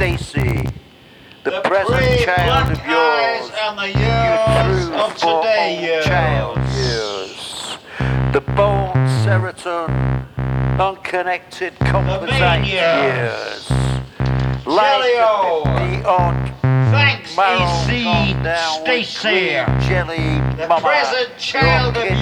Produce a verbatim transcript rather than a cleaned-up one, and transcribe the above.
Stacy, the, The present brave child black of yours, eyes and the you years true of for today all years. child years, the bone serotonin, unconnected composite years. years, like Jelly-O. the fifty odd Thanks, marrow E C gone down with Stacy. green jelly The mama, present child your of kid